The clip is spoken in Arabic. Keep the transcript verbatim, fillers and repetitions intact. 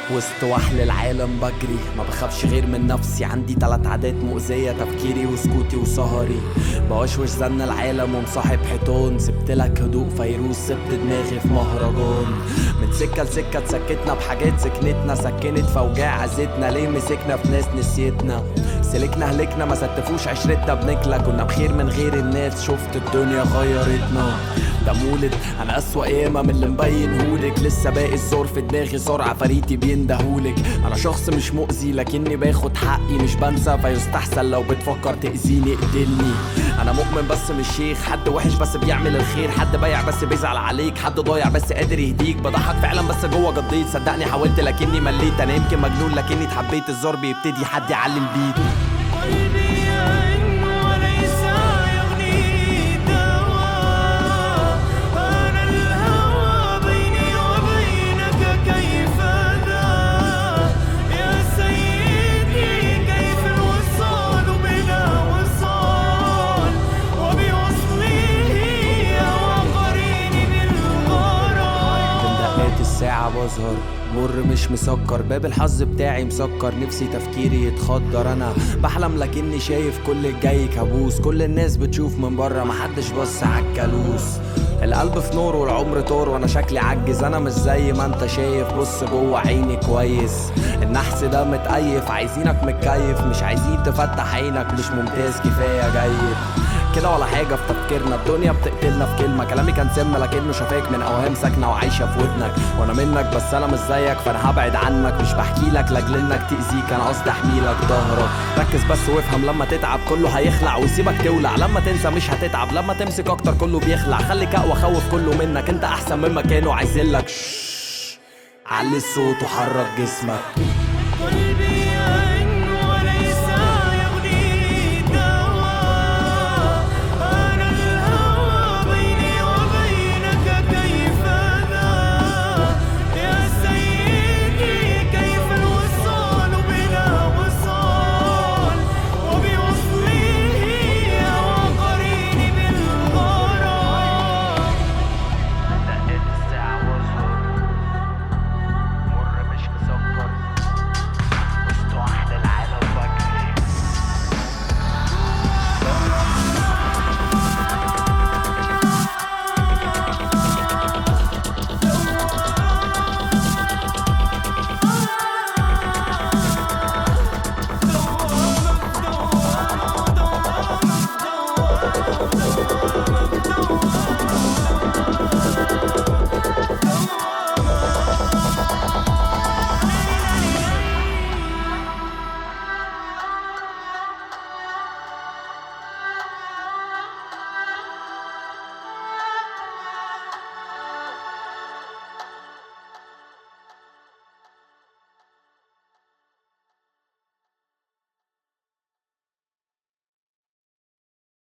وسط وحل العالم بجري، ما بخافش غير من نفسي. عندي تلات عادات مؤذية، تفكيري وسكوتي وسهري. بوشوش زن العالم ومصاحب حيطان. سبتلك هدوء فيروز، سبت دماغي في مهرجان. من سكة لسكة تسكتنا بحاجات سكنتنا، سكنت فوجاع عزتنا. ليه مسكنا في ناس نسيتنا؟ سلكنا هلكنا ما ستفوش عشرتنا بنكلة. كنا بخير من غير الناس، شفت الدنيا غيرتنا. ده مولد انا اسوأ ياما من اللي مبينهولك. لسه باقي الزور في دماغي، زور عفاريتي بيندهولك. انا شخص مش مؤذي لكني باخد حقي، مش بنسى فيستحسن لو بتفكر تأذيني اقتلني. انا مؤمن بس مش شيخ، حد وحش بس بيعمل الخير، حد بايع بس بيزعل عليك، حد ضايع بس قادر يهديك. بضحك فعلا بس جوه قضيت، صدقني حاولت لكني مليت. انا يمكن مجنون لكني اتحبيت، الزور بيبتدي حد يعلي البيت. قلبي يئن وليس يغني دواء. أنا الهوى بيني وبينك كيف ذا يا سيدي؟ كيف الوصال بلا وصال وبوصله يا وقريني بالغرام. من دقات الساعة بظهر مر مش مسكر، باب الحظ بتاعي مسكر. نفسي تفكيري يتخدر، انا بحلم لكني شايف كل الجاي كابوس. كل الناس بتشوف من بره، محدش بص عالكالوس. القلب في نور والعمر طور وانا شكلي عجز. انا مش زي ما انت شايف، بص جوه عيني كويس. النحس ده متقيف، عايزينك متكيف، مش عايزين تفتح عينك. مش ممتاز كفاية جيد كده ولا حاجة في تفكيرنا. الدنيا بتقتلنا في كلمة، كلامي كان سم لكنه شفاك من اوهام ساكنة وعايشة في ودنك. وانا منك بس انا مش زيك، فانا هبعد عنك. مش بحكي لك لاجل انك تأذيك، انا قصدي احميلك ظهرك. ركز بس وافهم، لما تتعب كله هيخلع ويسيبك تولع. لما تنسى مش هتتعب، لما تمسك اكتر كله بيخلع. خليك اقوى، خوف كله منك، انت احسن مما كانوا عايزينلك. علي الصوت وحرك جسمك.